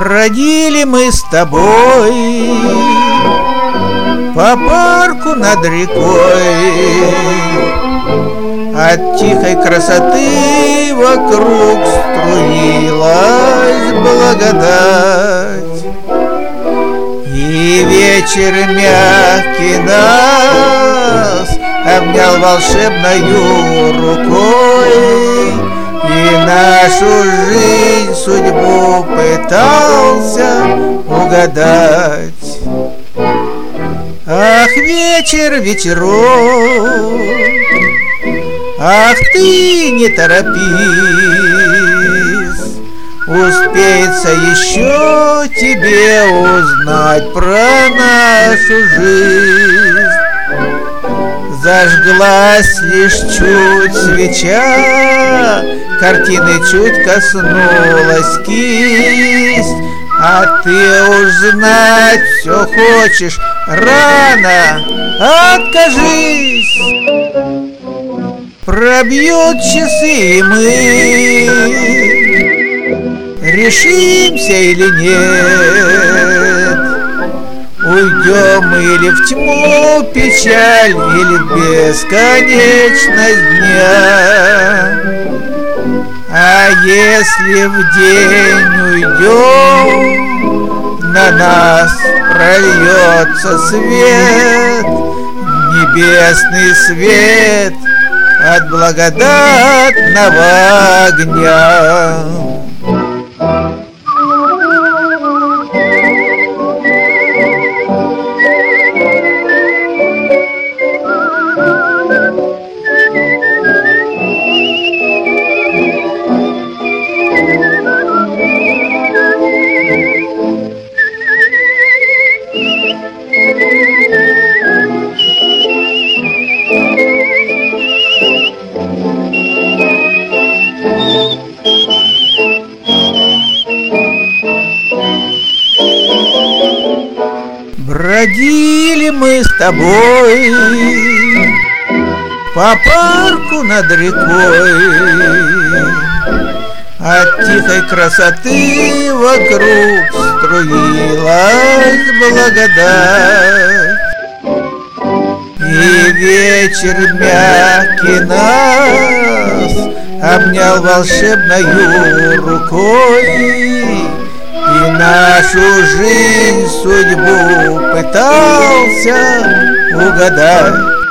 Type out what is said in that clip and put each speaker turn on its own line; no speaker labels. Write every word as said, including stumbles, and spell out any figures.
Бродили мы с тобой по парку над рекой, от тихой красоты вокруг струилась благодать. И вечер мягкий нас обнял волшебною рукой, и нашу жизнь, судьбу пытался угадать. Ах, вечер, вечерок, ах, ты не торопись, успеется еще тебе узнать про нашу жизнь. Зажглась лишь чуть свеча, картины чуть коснулась кисть, а ты уж знать все хочешь, рано откажись. Пробьют часы, и мы решимся или нет, уйдем или в тьму печаль, или в бесконечность дня. А если в день уйдем, на нас прольется свет, небесный свет от благодатного огня. Бродили мы с тобой по парку над рекой, от тихой красоты вокруг струилась благодать. И вечер мягкий нас обнял волшебною рукой, и нашу жизнь, судьбу пытался угадать.